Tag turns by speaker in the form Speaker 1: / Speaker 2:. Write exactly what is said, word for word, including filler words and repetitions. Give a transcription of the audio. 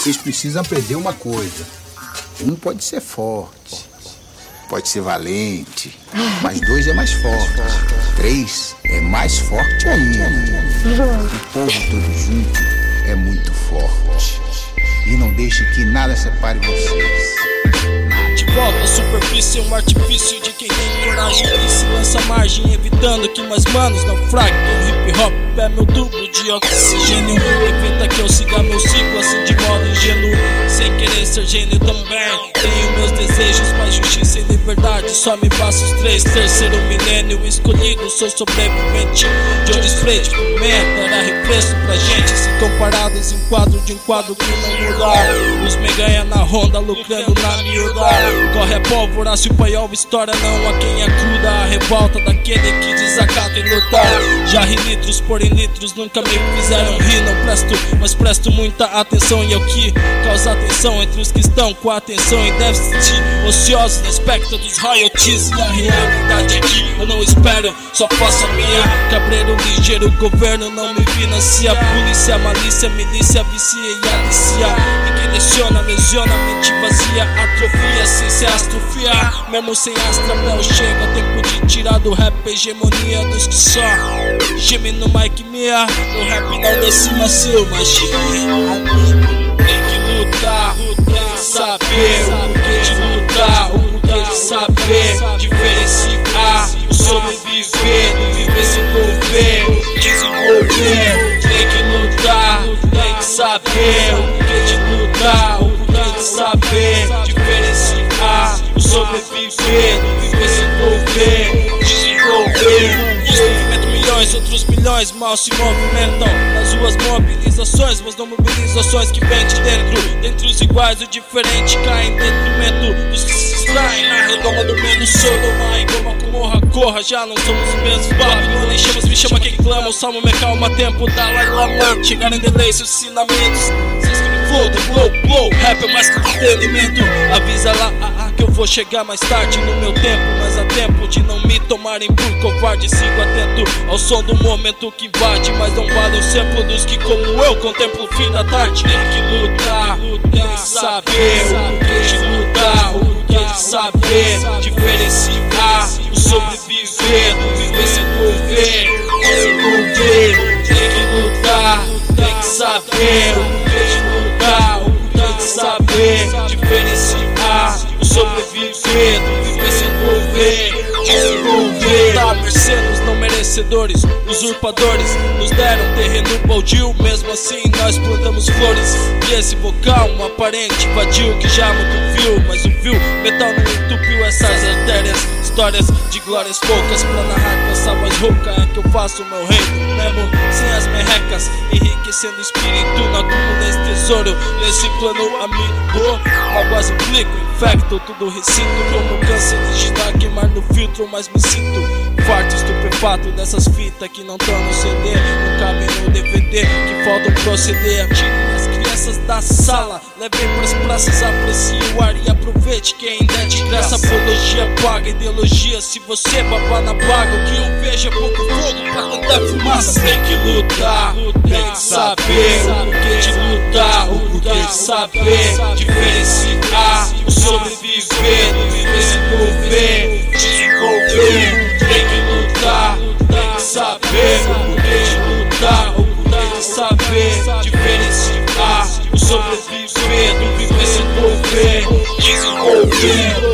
Speaker 1: Vocês precisam aprender uma coisa. Um pode ser forte, pode ser valente, mas dois é mais forte. Três é mais forte ainda. O povo todo junto é muito forte. E não deixe que nada separe vocês.
Speaker 2: De volta à superfície é um artifício de quem tem coragem e se lança à margem, evitando que mais manos naufraguem. O hip hop é meu tubo de oxigênio, evita que eu siga meu ciclo assim de modo ingênuo, sem querer ser gênio também. Tenho meus desejos, paz, justiça e liberdade, só me basta os três. Terceiro milênio escolhido, sou sobrevivente de olhos freios de pimenta, era refresco pra gente. Se comparados em quadro de um quadro que não mudar, os me ganha na ronda, lucrando na miúda. Corre a pólvora se o paiol estoura, não a quem acuda. A revolta daquele que desacata e lutar. Já ri litros, porém litros nunca me fizeram rir. Não presto, mas presto muita atenção. E é o que causa atenção entre os que estão com a atenção em déficit, ociosos no espectro dos royalties. E a realidade aqui eu não espero, só faço a minha. Cabreiro ligeiro, o governo não me financia. Polícia, malícia, milícia, vicia e alicia. E quem leciona, lesiona, mente vazia, atrofia sem se astrofiar. Mesmo sem astrapel chega tempo de tirar do rap a hegemonia dos que só geme no mic mia. No rap não desce macio, mas tem que lutar, tem que saber o porquê de lutar, o porquê de saber diferenciar, o sobreviver, do viver se envolver, desenvolver. Tem que lutar, tem que saber o porquê de lutar, o porquê de saber diferenciar, o sobreviver, do viver se envolver, desenvolver. Movimento milhões, outros milhões mal se movimentam nas ruas, mobilizações, mas não mobilizações que vêm de dentro. Dentre os iguais, o diferente cai em detrimento dos que se extraem na redoma do menos. Sodoma e Goma, Gomorra, corra, já não somos os mesmos. Babilônia em chamas, me chama quem clama, o salmo me calma, tempo da Lama. Chegaram em delay, seus ensinamentos, flow, the blow, blow. Rap é mais que entretenimento. Avisa lá, ah, ah, que eu vou chegar mais tarde no meu tempo, mas há tempo de não me tomarem por covarde. Sigo atento ao som do momento que invade, mas não vale o exemplo dos que como eu contemplo o fim da tarde. Tem que lutar, tem que saber o porquê de lutar, o porquê de saber diferenciar, o sobreviver, do viver se envolver, desenvolver. Tem que lutar, tem que saber o porquê de lutar, o porquê de saber diferenciar, o sobreviver, do viver se envolver, desenvolver. Tá, mercenos não merecedores, usurpadores, nos deram terreno baldio, mesmo assim nós plantamos flores. E esse vocal, um aparente vadio que já muito viu, mas o fio metal não entupiu essas artérias. Histórias de glórias poucas pra narrar com essa voz rouca é que eu faço o meu reino, mesmo sem as merrecas, enriquecendo o espírito no acúmulo desse tesouro, reciclando amigo. Mágoas implico, infecto, tudo recinto como câncer digital, queimar no filtro, mas me sinto farto, estupefato dessas fitas que não tão no C D, não cabem no D V D, que faltam proceder. Tirem as crianças da sala, levem pras praças, aprecie o ar e aproveite que ainda é de graça. Apologia paga, ideologia, se você babar na baga, o que eu vejo é pouco fogo pra tentar fumaça. Tem que lutar, tem que saber o porquê de lutar, o porquê de saber diferenciar, o sobreviver, do viver se envolver, desenvolver. Tem que lutar, tem que saber o porquê de lutar, o porquê de saber diferenciar, o sobreviver, do viver se envolver, desenvolver.